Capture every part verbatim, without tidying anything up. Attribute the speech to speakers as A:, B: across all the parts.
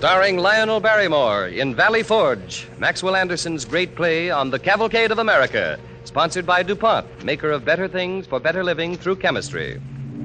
A: starring Lionel Barrymore in Valley Forge, Maxwell Anderson's great play on the Cavalcade of America, sponsored by DuPont, maker of better things for better living through chemistry.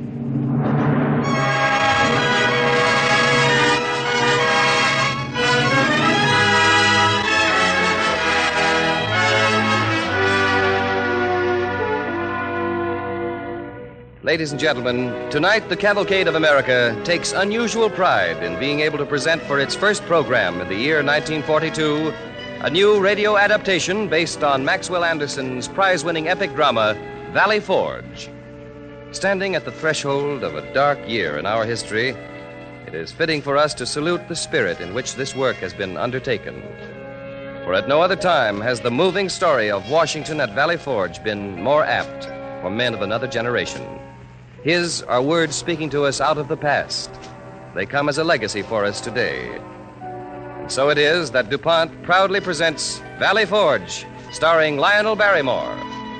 A: Ladies and gentlemen, tonight the Cavalcade of America takes unusual pride in being able to present for its first program in the year nineteen forty-two a new radio adaptation based on Maxwell Anderson's prize-winning epic drama, Valley Forge. Standing at the threshold of a dark year in our history, it is fitting for us to salute the spirit in which this work has been undertaken. For at no other time has the moving story of Washington at Valley Forge been more apt for men of another generation. His are words speaking to us out of the past. They come as a legacy for us today. And so it is that DuPont proudly presents Valley Forge, starring Lionel Barrymore.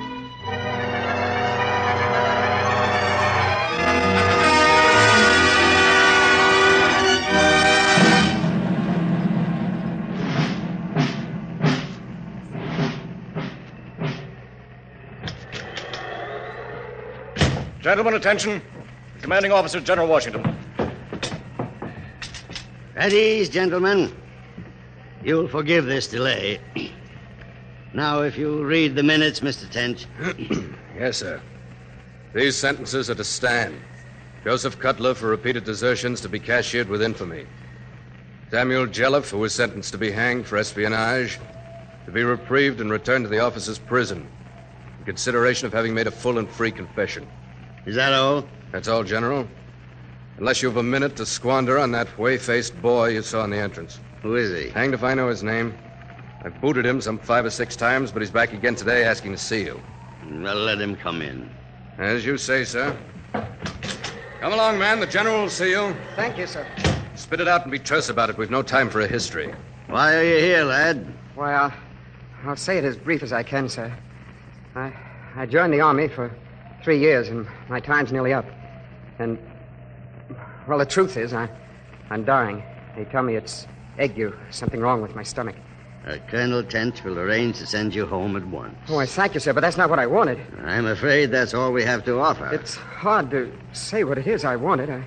B: Gentlemen, attention. Commanding Officer General Washington.
C: At ease, gentlemen. You'll forgive this delay. Now, if you'll read the minutes, Mister Tench.
D: Yes, sir. These sentences are to stand. Joseph Cutler for repeated desertions to be cashiered with infamy. Samuel Jelliff, who was sentenced to be hanged for espionage, to be reprieved and returned to the officer's prison in consideration of having made a full and free confession.
C: Is that all?
D: That's all, General. Unless you have a minute to squander on that whey-faced boy you saw in the entrance.
C: Who is he?
D: Hanged if I know his name. I've booted him some five or six times, but he's back again today asking to see you.
C: Well, let him come in.
D: As you say, sir. Come along, man. The General will see you.
E: Thank you, sir.
D: Spit it out and be terse about it. We've no time for a history.
C: Why are you here, lad?
E: Why, I'll, I'll say it as brief as I can, sir. I, I joined the Army for three years, and my time's nearly up. And, well, the truth is, I, I'm dying. They tell me it's ague, something wrong with my stomach.
C: Uh, Colonel Tench will arrange to send you home at once.
E: Oh, I thank you, sir, but that's not what I wanted.
C: I'm afraid that's all we have to offer.
E: It's hard to say what it is I wanted. I,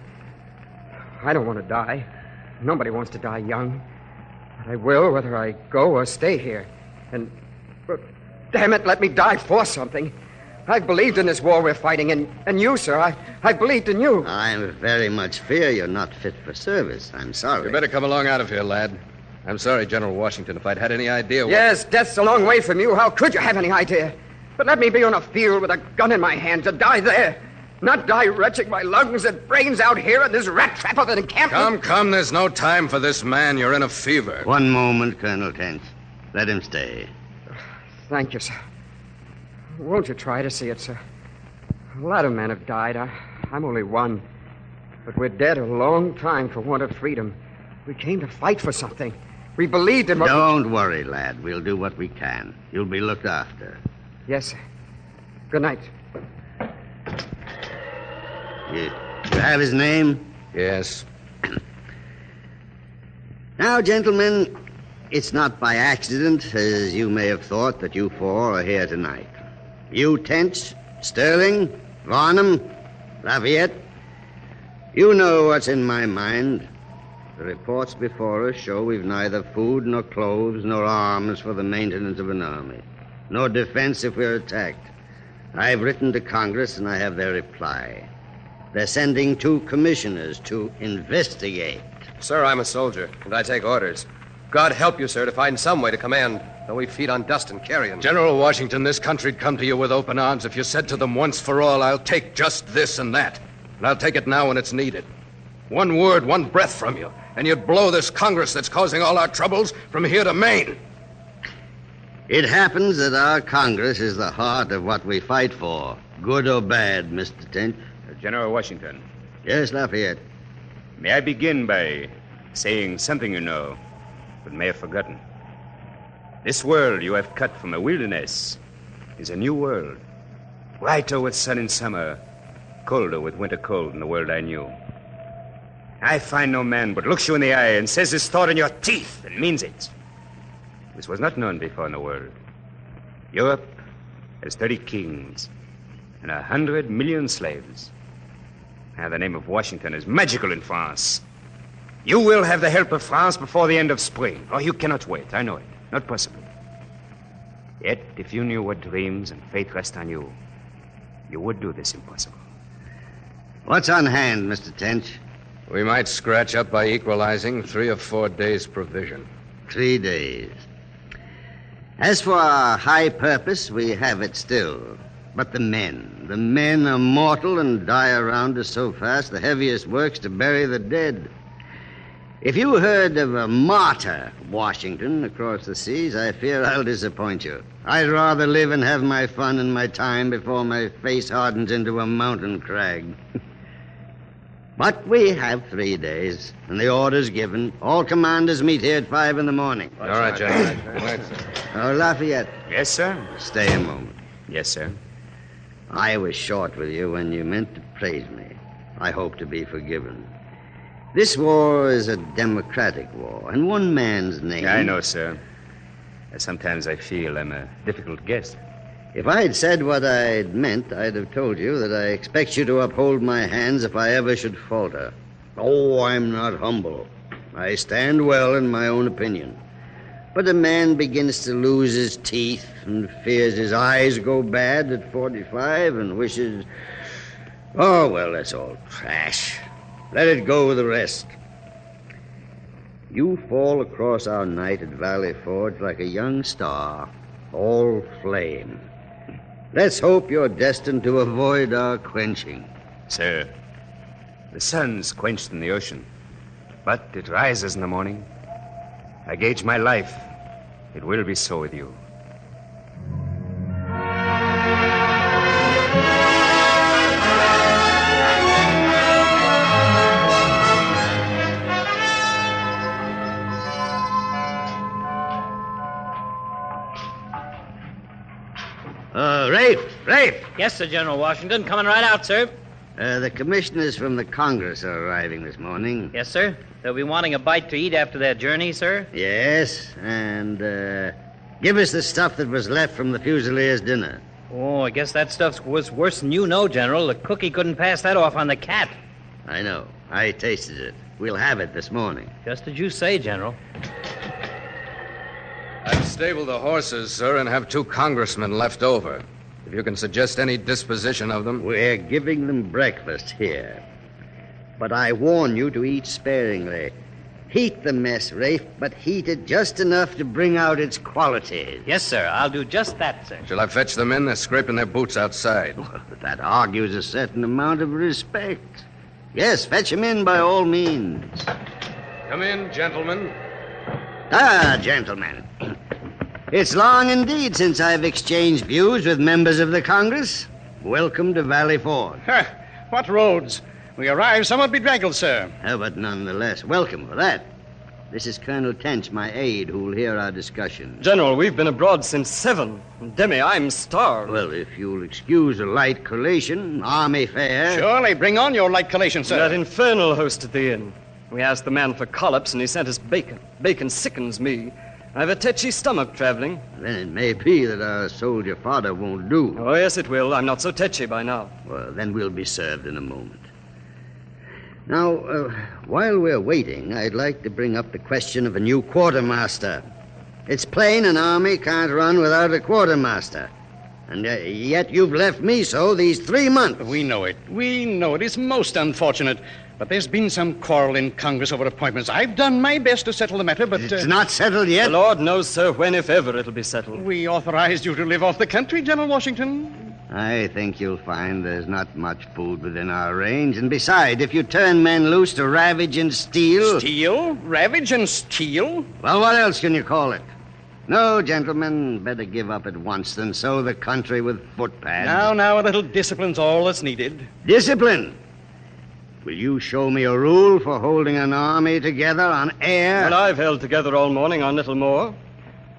E: I don't want to die. Nobody wants to die young. But I will, whether I go or stay here. And, but, damn it, let me die for something. I've believed in this war we're fighting, and, and you, sir, I, I believed in you.
C: I very much fear you're not fit for service. I'm sorry.
D: You better come along out of here, lad. I'm sorry, General Washington, if I'd had any idea what...
E: Yes, death's a long way from you. How could you have any idea? But let me be on a field with a gun in my hand to die there. Not die retching my lungs and brains out here in this rat trap of an encampment.
D: Come, come, there's no time for this man. You're in a fever.
C: One moment, Colonel Tench. Let him stay.
E: Thank you, sir. Won't you try to see it, sir? A lot of men have died. I, I'm only one. But we're dead a long time for want of freedom. We came to fight for something. We believed in what...
C: Don't worry, lad. We'll do what we can. You'll be looked after.
E: Yes, sir. Good night.
C: You, you have his name?
D: Yes.
C: Now, gentlemen, it's not by accident, as you may have thought, that you four are here tonight. You, Tench, Sterling, Varnum, Lafayette. You know what's in my mind. The reports before us show we've neither food nor clothes nor arms for the maintenance of an army, nor defense if we're attacked. I've written to Congress, and I have their reply. They're sending two commissioners to investigate.
A: Sir, I'm a soldier, and I take orders. God help you, sir, to find some way to command, though we feed on dust and carrion.
D: General Washington, this country'd come to you with open arms if you said to them once for all, I'll take just this and that. And I'll take it now when it's needed. One word, one breath from you, and you'd blow this Congress that's causing all our troubles from here to Maine.
C: It happens that our Congress is the heart of what we fight for, good or bad, Mister Tench.
F: Uh, General Washington.
C: Yes, Lafayette.
F: May I begin by saying something you know, but may have forgotten. This world you have cut from a wilderness is a new world. Brighter with sun in summer, colder with winter cold than the world I knew. I find no man but looks you in the eye and says his thought in your teeth and means it. This was not known before in the world. Europe has thirty kings and a hundred million slaves. Now, the name of Washington is magical in France. You will have the help of France before the end of spring. Oh, you cannot wait. I know it. Not possible. Yet, if you knew what dreams and faith rest on you, you would do this impossible.
C: What's on hand, Mister Tench?
D: We might scratch up by equalizing three or four days' provision.
C: Three days. As for our high purpose, we have it still. But the men, the men are mortal and die around us so fast, the heaviest work's to bury the dead. If you heard of a martyr, Washington, across the seas, I fear I'll disappoint you. I'd rather live and have my fun and my time before my face hardens into a mountain crag. But we have three days, and the order's given. All commanders meet here at five in the morning.
D: All right, gentlemen. Good night, sir.
C: Oh, Lafayette.
F: Yes, sir?
C: Stay a moment.
F: Yes, sir.
C: I was short with you when you meant to praise me. I hope to be forgiven. This war is a democratic war, and one man's name...
F: I know, sir. Sometimes I feel I'm a difficult guest.
C: If I'd said what I'd meant, I'd have told you that I expect you to uphold my hands if I ever should falter. Oh, I'm not humble. I stand well in my own opinion. But a man begins to lose his teeth and fears his eyes go bad at forty-five and wishes... Oh, well, that's all trash. Let it go with the rest. You fall across our night at Valley Forge like a young star, all flame. Let's hope you're destined to avoid our quenching.
F: Sir, the sun's quenched in the ocean, but it rises in the morning. I gauge my life. It will be so with you.
C: Uh, Rafe, Rafe!
G: Yes, sir, General Washington. Coming right out, sir.
C: Uh, the commissioners from the Congress are arriving this morning.
G: Yes, sir. They'll be wanting a bite to eat after their journey, sir.
C: Yes, and uh, give us the stuff that was left from the Fusilier's dinner.
G: Oh, I guess that stuff was worse than you know, General. The cookie couldn't pass that off on the cat.
C: I know. I tasted it. We'll have it this morning.
G: Just as you say, General.
D: I've stabled the horses, sir, and have two congressmen left over. If you can suggest any disposition of them.
C: We're giving them breakfast here. But I warn you to eat sparingly. Heat the mess, Rafe, but heat it just enough to bring out its qualities.
G: Yes, sir. I'll do just that, sir.
D: Shall I fetch them in? They're scraping their boots outside.
C: Well, that argues a certain amount of respect. Yes, fetch him in by all means.
D: Come in, gentlemen.
C: Ah, gentlemen. It's long indeed since I've exchanged views with members of the Congress. Welcome to Valley Forge.
B: Ha! What roads? We arrived somewhat bedraggled, sir.
C: Oh, but nonetheless, welcome for that. This is Colonel Tench, my aide, who'll hear our discussion.
E: General, we've been abroad since seven. Demi, I'm starved.
C: Well, if you'll excuse a light collation, army fare...
B: Surely, bring on your light collation, sir.
E: That infernal host at the inn. We asked the man for collops, and he sent us bacon. Bacon sickens me. I have a tetchy stomach traveling.
C: Then it may be that our soldier fodder won't do.
E: Oh, yes, it will. I'm not so tetchy by now.
C: Well, then we'll be served in a moment. Now, uh, while we're waiting, I'd like to bring up the question of a new quartermaster. It's plain an army can't run without a quartermaster. And uh, yet you've left me so these three months.
B: We know it. We know it. It's most unfortunate. But there's been some quarrel in Congress over appointments. I've done my best to settle the matter, but...
C: It's
B: uh,
C: not settled yet.
E: The Lord knows, sir, when, if ever, it'll be settled.
B: We authorized you to live off the country, General Washington.
C: I think you'll find there's not much food within our range. And besides, if you turn men loose to ravage and steal...
B: Steal? Ravage and steal?
C: Well, what else can you call it? No, gentlemen, better give up at once than sow the country with footpads.
B: Now, now, a little discipline's all that's needed.
C: Discipline? Will you show me a rule for holding an army together on air?
E: Well, I've held together all morning on little more.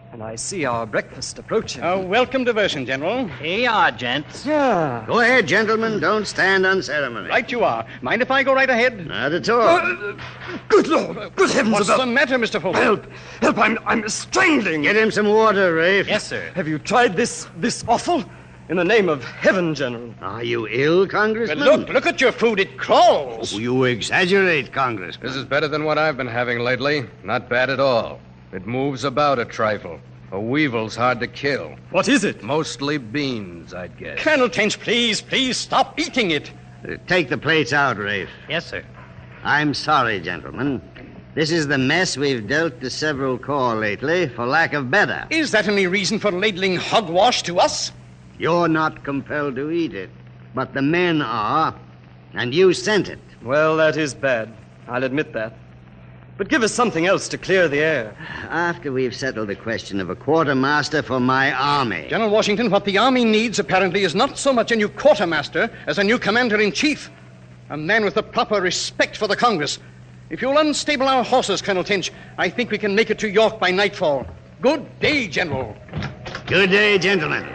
H: And I see our breakfast approaching.
B: A welcome diversion, General.
G: Here you are, gents.
H: Yeah.
C: Go ahead, gentlemen. Don't stand on ceremony.
B: Right you are. Mind if I go right ahead?
C: Not at all.
H: Uh, good Lord. Good heavens
B: What's
H: above.
B: the matter, Mister Fulton?
H: Help. Help. I'm, I'm strangling.
C: Get him some water, Rafe.
G: Yes, sir.
H: Have you tried this, this offal? In the name of heaven, General.
C: Are you ill,
B: But
C: Congressman?
B: look, look at your food. It crawls.
C: Oh, you exaggerate, Congressman.
D: This is better than what I've been having lately. Not bad at all. It moves about a trifle. A weevil's hard to kill.
H: What is it?
D: Mostly beans, I'd guess.
B: Colonel Tench, please, please stop eating it.
C: Uh, take the plates out, Rafe.
G: Yes, sir.
C: I'm sorry, gentlemen. This is the mess we've dealt to several corps lately for lack of better.
B: Is that any reason for ladling hogwash to us?
C: You're not compelled to eat it, but the men are, and you sent it.
H: Well, that is bad. I'll admit that. But give us something else to clear the air.
C: After we've settled the question of a quartermaster for my army.
B: General Washington, what the Army needs, apparently, is not so much a new quartermaster as a new commander-in-chief. A man with the proper respect for the Congress. If you'll unstable our horses, Colonel Tench, I think we can make it to York by nightfall. Good day, General.
C: Good day, gentlemen.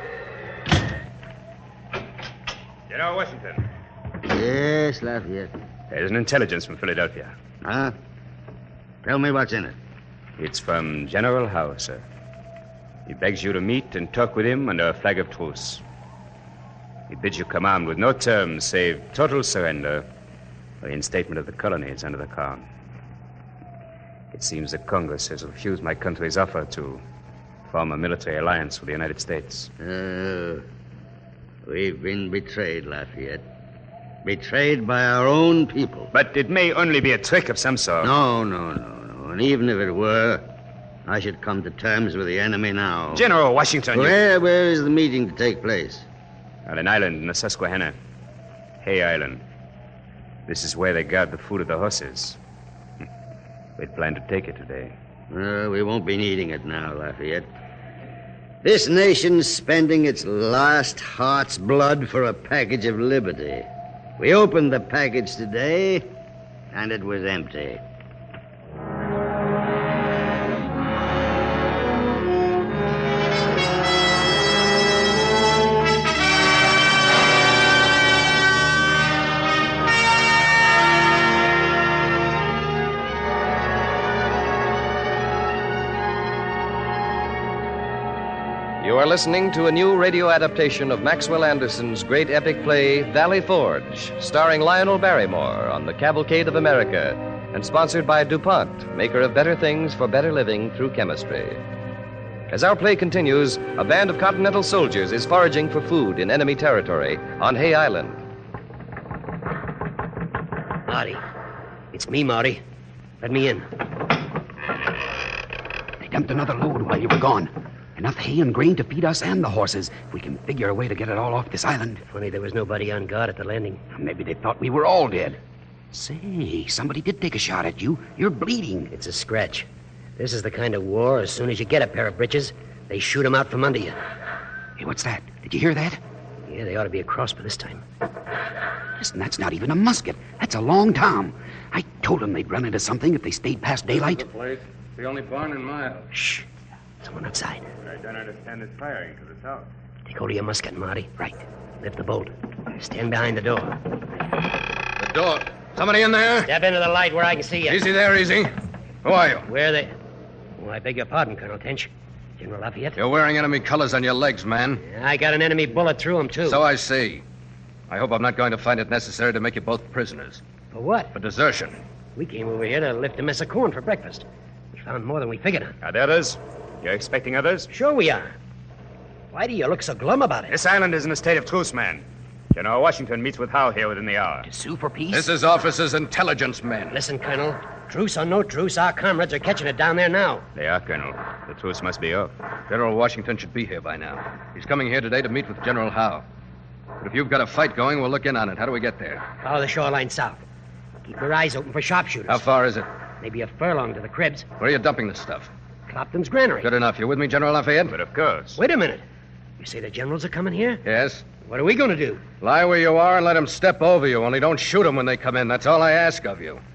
F: General Washington.
C: Yes, Lafayette.
F: There's an intelligence from Philadelphia.
C: Huh? Tell me what's in it.
F: It's from General Howe, sir. He begs you to meet and talk with him under a flag of truce. He bids you come armed with no terms save total surrender or instatement of the colonies under the Crown. It seems that Congress has refused my country's offer to form a military alliance with the United States.
C: Oh, we've been betrayed, Lafayette. Betrayed by our own people.
F: But it may only be a trick of some sort.
C: No, no, no, no. And even if it were, I should come to terms with the enemy now.
F: General Washington, you...
C: Where, where is the meeting to take place?
F: On an island in the Susquehanna. Hay Island. This is where they guard the food of the horses. We'd planned to take it today.
C: Uh, we won't be needing it now, Lafayette. This nation's spending its last heart's blood for a package of liberty. We opened the package today, and it was empty.
A: You are listening to a new radio adaptation of Maxwell Anderson's great epic play, Valley Forge, starring Lionel Barrymore on the Cavalcade of America and sponsored by DuPont, maker of better things for better living through chemistry. As our play continues, a band of Continental soldiers is foraging for food in enemy territory on Hay Island.
I: Marty. It's me, Marty. Let me in.
J: They dumped another load while you were gone. Enough hay and grain to feed us and the horses. We can figure a way to get it all off this island.
I: Funny there was nobody on guard at the landing.
J: Maybe they thought we were all dead. Say, somebody did take a shot at you. You're bleeding.
I: It's a scratch. This is the kind of war, as soon as you get a pair of breeches, they shoot 'em out from under you.
J: Hey, what's that? Did you hear that?
I: Yeah, they ought to be across by this time.
J: Listen, that's not even a musket. That's a long tom. I told them they'd run into something if they stayed past daylight.
D: This is the place. The only barn in miles.
I: Shh. Someone outside.
F: I don't understand this firing to the south.
I: Take hold of your musket, Marty. Right. Lift the bolt. Stand behind the door.
D: The door. Somebody in there?
I: Step into the light where I can see you.
D: Easy there, easy. Who are you?
I: Where are they? Oh, I beg your pardon, Colonel Tench. General Lafayette?
D: You're wearing enemy colors on your legs, man.
I: I got an enemy bullet through him, too.
D: So I see. I hope I'm not going to find it necessary to make you both prisoners.
I: For what?
D: For desertion.
I: We came over here to lift a mess of corn for breakfast. We found more than we figured on.
F: Are there others? You're expecting others?
I: Sure we are. Why do you look so glum about it?
F: This island is in a state of truce, man. General Washington meets with Howe here within the hour.
J: To sue for peace?
D: This is officers' intelligence men.
I: Listen, Colonel. Truce or no truce, our comrades are catching it down there now.
F: They are, Colonel. The truce must be off.
D: General Washington should be here by now. He's coming here today to meet with General Howe. But if you've got a fight going, we'll look in on it. How do we get there?
I: Follow the shoreline south. Keep your eyes open for sharpshooters.
D: How far is it?
I: Maybe a furlong to the cribs.
D: Where are you dumping this stuff?
I: Clopton's granary.
D: Good enough. You with me, General Lafayette?
F: But of course.
I: Wait a minute. You say the generals are coming here?
D: Yes.
I: What are we going to do?
D: Lie where you are and let them step over you. Only don't shoot them when they come in. That's all I ask of you.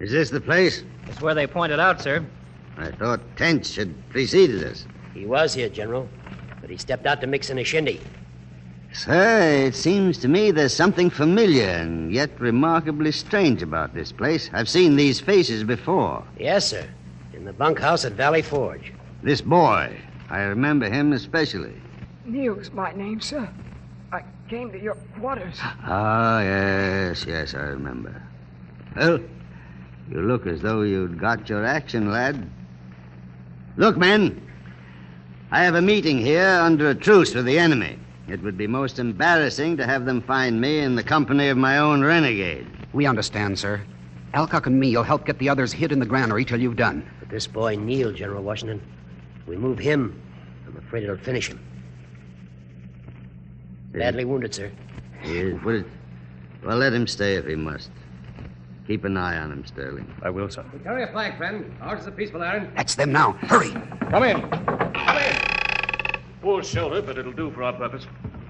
C: Is this the place?
G: It's where they pointed out, sir.
C: I thought Tench had preceded us.
I: He was here, General, but he stepped out to mix in a shindy.
C: Sir, it seems to me there's something familiar and yet remarkably strange about this place. I've seen these faces before.
I: Yes, sir. In the bunkhouse at Valley Forge.
C: This boy, I remember him especially.
K: Neil's my name, sir. I came to your quarters.
C: Ah, yes, yes, I remember. Well, you look as though you'd got your action, lad. Look, men, I have a meeting here under a truce with the enemy. It would be most embarrassing to have them find me in the company of my own renegade.
J: We understand, sir. Alcock and me will help get the others hid in the granary till you've done.
I: But this boy, Neil, General Washington, if we move him, I'm afraid it'll finish him. Badly wounded, sir.
C: He is, but it, well, let him stay if he must. Keep an eye on him, Sterling.
B: I will, sir.
L: Carry a flag, friend. Ours is a peaceful errand.
J: That's them now. Hurry.
B: Come in.
L: Come in.
B: Poor shelter, but it'll do for our purpose.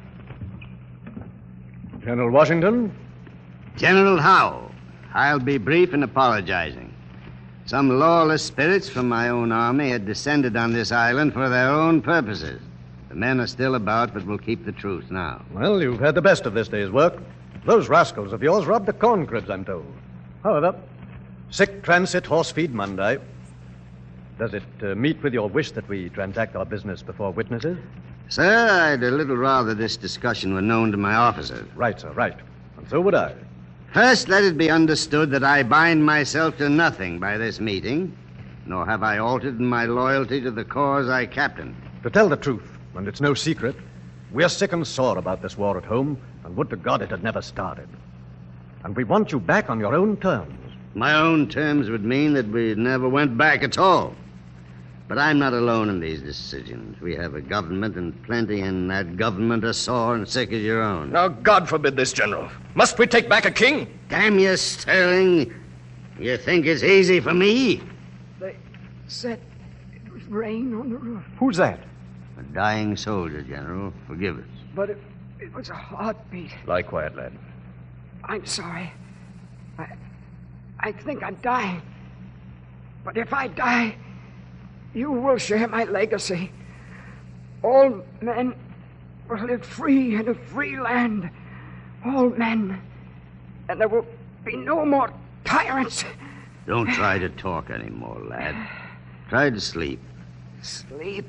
B: General Washington?
C: General Howe, I'll be brief in apologizing. Some lawless spirits from my own army had descended on this island for their own purposes. The men are still about, but we'll keep the truce now.
B: Well, you've had the best of this day's work. Those rascals of yours robbed the corn cribs, I'm told. However, sick transit horse feed Monday. Does it uh, meet with your wish that we transact our business before witnesses?
C: Sir, I'd a little rather this discussion were known to my officers.
B: Right, sir, right. And so would I.
C: First, let it be understood that I bind myself to nothing by this meeting, nor have I altered in my loyalty to the cause I captain.
B: To tell the truth, and it's no secret, we're sick and sore about this war at home, and would to God it had never started. And we want you back on your own terms.
C: My own terms would mean that we never went back at all. But I'm not alone in these decisions. We have a government and plenty, and that government as sore and sick as your own.
B: Now, God forbid this, General. Must we take back a king?
C: Damn you, Sterling. You think it's easy for me?
K: They said it was rain on the roof.
B: Who's that?
C: A dying soldier, General. Forgive us.
K: But it, it was a heartbeat.
B: Lie quiet, lad.
K: I'm sorry. I, I think I'm dying. But if I die, you will share my legacy. All men will live free in a free land. All men. And there will be no more tyrants.
C: Don't try to talk anymore, lad. Try to sleep.
K: Sleep?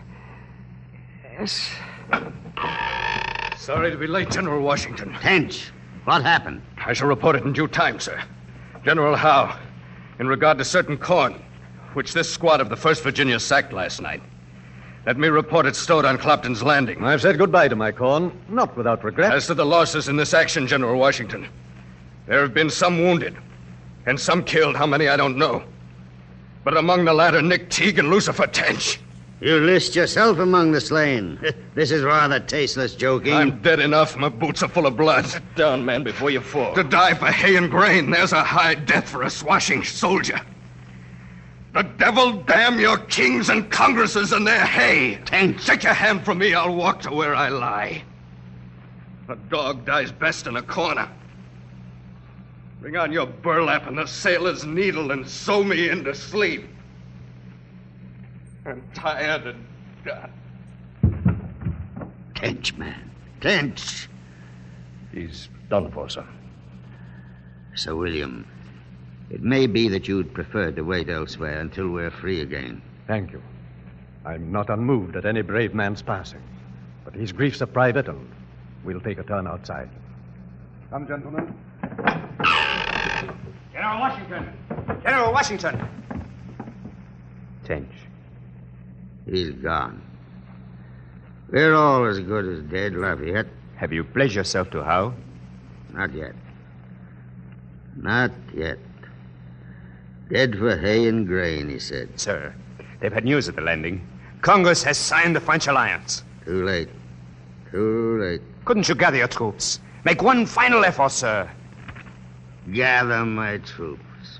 K: Yes.
B: Sorry to be late, General Washington.
C: Tench, what happened?
B: I shall report it in due time, sir. General Howe, in regard to certain corn, which this squad of the first Virginia sacked last night. Let me report it stowed on Clopton's Landing. I've said goodbye to my corn, not without regret. As to the losses in this action, General Washington, there have been some wounded, and some killed. How many, I don't know. But among the latter, Nick Teague and Lucifer Tench.
C: You list yourself among the slain. This is rather tasteless joking.
B: I'm dead enough. My boots are full of blood. Sit down, man, before you fall. To die for hay and grain, there's a high death for a swashing soldier. The devil damn your kings and congresses and their hay.
C: Tench.
B: Take your hand from me, I'll walk to where I lie. A dog dies best in a corner. Bring on your burlap and the sailor's needle and sew me into sleep. I'm tired and God.
C: Tench, man. Tench.
B: He's done for, sir.
C: Sir William, it may be that you'd prefer to wait elsewhere until we're free again.
B: Thank you. I'm not unmoved at any brave man's passing. But his grief's a private, and we'll take a turn outside. Come, gentlemen.
L: General Washington.
J: General Washington.
C: Tench. He's gone. We're all as good as dead, Lafayette.
F: Have you pledged yourself to Howe?
C: Not yet. Not yet. Dead for hay and grain, he said.
F: Sir, they've had news at the Landing. Congress has signed the French alliance.
C: Too late. Too late.
F: Couldn't you gather your troops? Make one final effort, sir.
C: Gather my troops.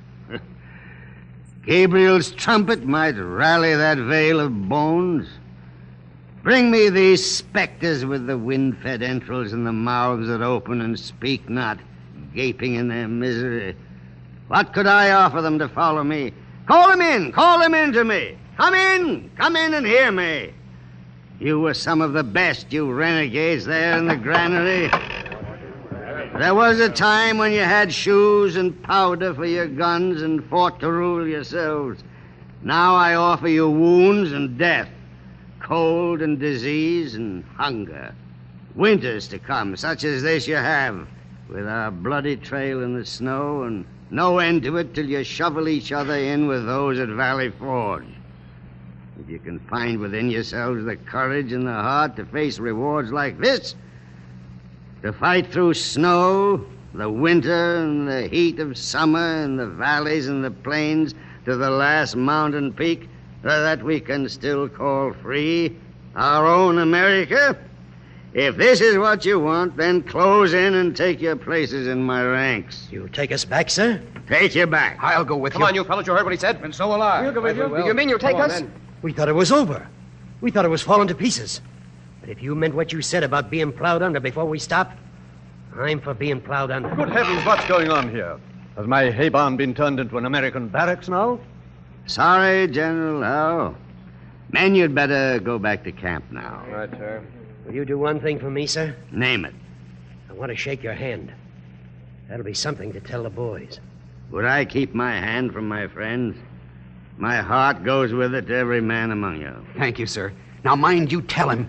C: Gabriel's trumpet might rally that veil of bones. Bring me these specters with the wind-fed entrails and the mouths that open and speak not, gaping in their misery. What could I offer them to follow me? Call them in. Call them in to me. Come in. Come in and hear me. You were some of the best, you renegades there in the granary. There was a time when you had shoes and powder for your guns and fought to rule yourselves. Now I offer you wounds and death, cold and disease and hunger. Winters to come, such as this you have, with our bloody trail in the snow and no end to it till you shovel each other in with those at Valley Forge. If you can find within yourselves the courage and the heart to face rewards like this, to fight through snow, the winter and the heat of summer in the valleys and the plains to the last mountain peak that we can still call free, our own America, if this is what you want, then close in and take your places in my ranks.
I: You take us back, sir?
C: Take you back.
J: I'll go with
L: Come
J: you.
L: on, you fellas. You heard what he said?
H: And so will I.
L: We'll go with you.
H: You mean you'll take
L: Come on,
H: us?
L: then.
I: We thought it was over. We thought it was falling to pieces. But if you meant what you said about being plowed under before we stopped, I'm for being plowed under.
M: Good heavens, what's going on here? Has my hay barn been turned into an American barracks now?
C: Sorry, General Howe. Men, you'd better go back to camp now.
L: All right, sir.
I: Will you do one thing for me, sir?
C: Name it.
I: I want to shake your hand. That'll be something to tell the boys.
C: Would I keep my hand from my friends? My heart goes with it to every man among you.
J: Thank you, sir. Now, mind you tell him.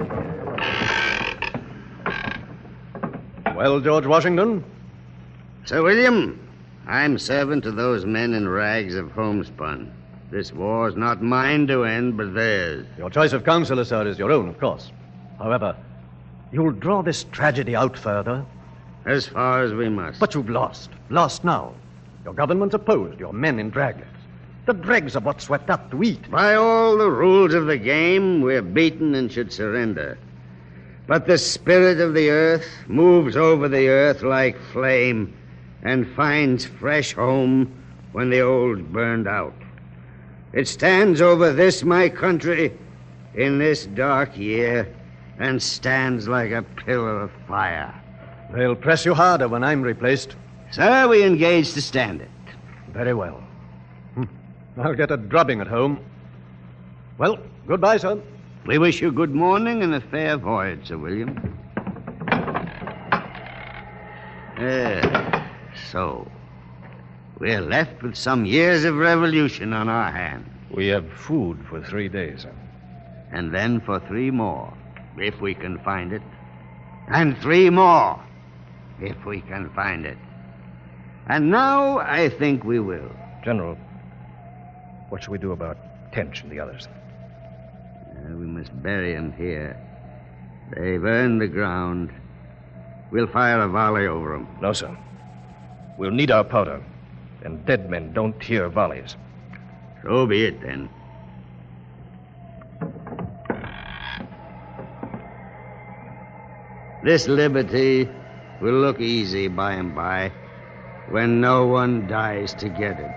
M: Well, George Washington?
C: Sir William, I'm servant to those men in rags of homespun. This war's not mine to end, but theirs.
M: Your choice of counselor, sir, is your own, of course. However, you'll draw this tragedy out further.
C: As far as we must.
M: But you've lost. Lost now. Your government's opposed your men in draglets. The dregs of what's swept up to eat.
C: By all the rules of the game, we're beaten and should surrender. But the spirit of the earth moves over the earth like flame and finds fresh home when the old's burned out. It stands over this, my country, in this dark year, and stands like a pillar of fire.
M: They'll press you harder when I'm replaced.
C: Sir, we engage to stand it.
M: Very well. Hm. I'll get a drubbing at home. Well, goodbye, sir.
C: We wish you good morning and a fair voyage, Sir William. Uh, so, we're left with some years of revolution on our hands.
N: We have food for three days, sir.
C: And then for three more, if we can find it. And three more, if we can find it. And now I think we will.
N: General, what shall we do about Tench and the others?
C: Uh, we must bury them here. They've earned the ground. We'll fire a volley over them.
N: No, sir. We'll need our powder. And dead men don't hear volleys.
C: So be it, then. This liberty will look easy by and by when no one dies to get it.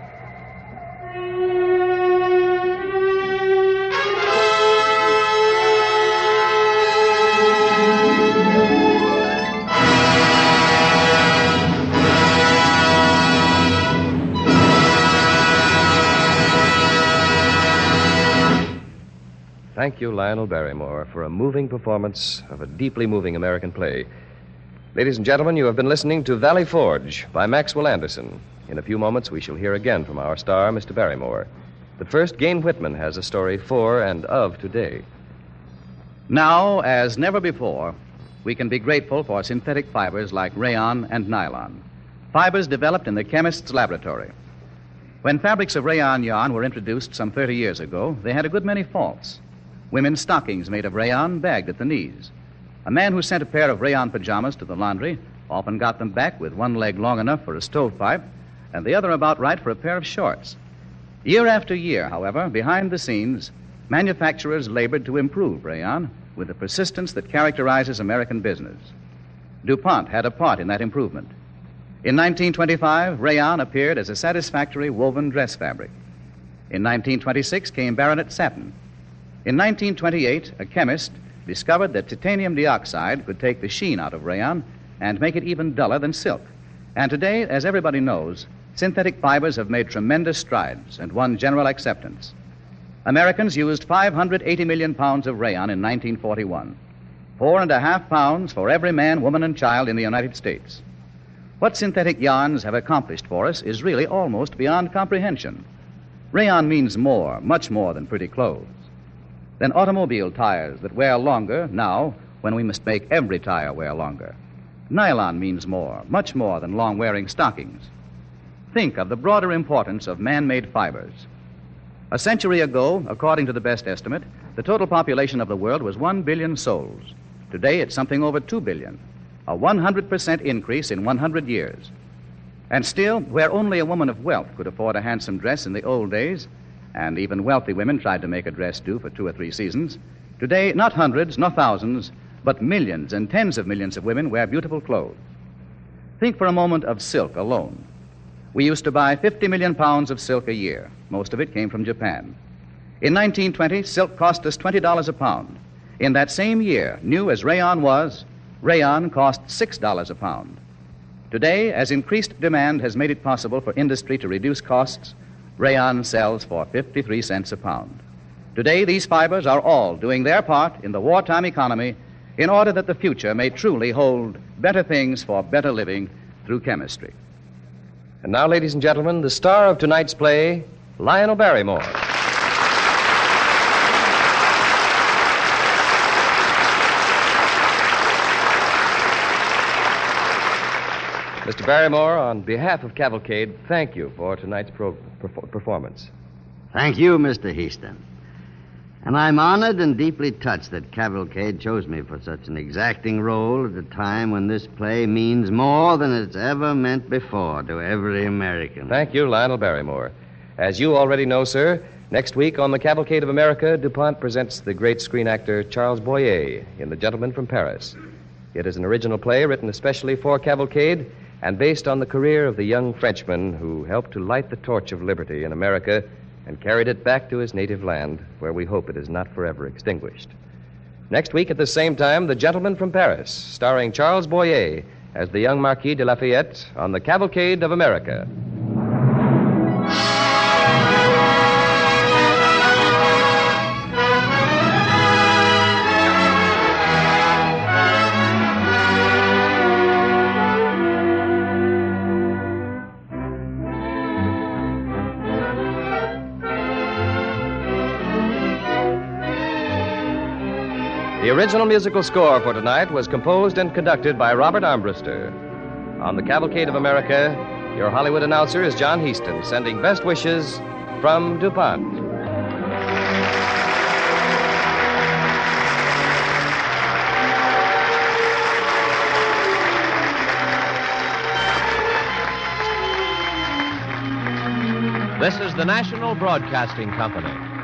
A: Thank you, Lionel Barrymore, for a moving performance of a deeply moving American play. Ladies and gentlemen, you have been listening to Valley Forge by Maxwell Anderson. In a few moments, we shall hear again from our star, Mister Barrymore. But first, Gain Whitman has a story for and of today.
O: Now, as never before, we can be grateful for synthetic fibers like rayon and nylon, fibers developed in the chemist's laboratory. When fabrics of rayon yarn were introduced some thirty years ago, they had a good many faults. Women's stockings made of rayon bagged at the knees. A man who sent a pair of rayon pajamas to the laundry often got them back with one leg long enough for a stovepipe and the other about right for a pair of shorts. Year after year, however, behind the scenes, manufacturers labored to improve rayon with the persistence that characterizes American business. DuPont had a part in that improvement. In nineteen twenty-five, rayon appeared as a satisfactory woven dress fabric. In nineteen twenty-six came Baronet satin. In nineteen twenty-eight, a chemist discovered that titanium dioxide could take the sheen out of rayon and make it even duller than silk. And today, as everybody knows, synthetic fibers have made tremendous strides and won general acceptance. Americans used five hundred eighty million pounds of rayon in nineteen forty-one, four and a half pounds for every man, woman, and child in the United States. What synthetic yarns have accomplished for us is really almost beyond comprehension. Rayon means more, much more than pretty clothes. Than automobile tires that wear longer now when we must make every tire wear longer. Nylon means more, much more than long-wearing stockings. Think of the broader importance of man-made fibers. A century ago, according to the best estimate, the total population of the world was one billion souls. Today, it's something over two billion, a one hundred percent increase in one hundred years. And still, where only a woman of wealth could afford a handsome dress in the old days, and even wealthy women tried to make a dress do for two or three seasons, today, not hundreds, nor thousands, but millions and tens of millions of women wear beautiful clothes. Think for a moment of silk alone. We used to buy fifty million pounds of silk a year. Most of it came from Japan. In nineteen twenty, silk cost us twenty dollars a pound. In that same year, new as rayon was, rayon cost six dollars a pound. Today, as increased demand has made it possible for industry to reduce costs, rayon sells for fifty-three cents a pound. Today, these fibers are all doing their part in the wartime economy in order that the future may truly hold better things for better living through chemistry.
A: And now, ladies and gentlemen, the star of tonight's play, Lionel Barrymore. Mister Barrymore, on behalf of Cavalcade, thank you for tonight's pro- perf- performance.
C: Thank you, Mister Heaston. And I'm honored and deeply touched that Cavalcade chose me for such an exacting role at a time when this play means more than it's ever meant before to every American.
A: Thank you, Lionel Barrymore. As you already know, sir, next week on the Cavalcade of America, DuPont presents the great screen actor Charles Boyer in The Gentleman from Paris. It is an original play written especially for Cavalcade and based on the career of the young Frenchman who helped to light the torch of liberty in America and carried it back to his native land, where we hope it is not forever extinguished. Next week at the same time, The Gentleman from Paris, starring Charles Boyer as the young Marquis de Lafayette on the Cavalcade of America. The original musical score for tonight was composed and conducted by Robert Armbruster. On the Cavalcade of America, your Hollywood announcer is John Heaston, sending best wishes from DuPont.
P: This is the National Broadcasting Company.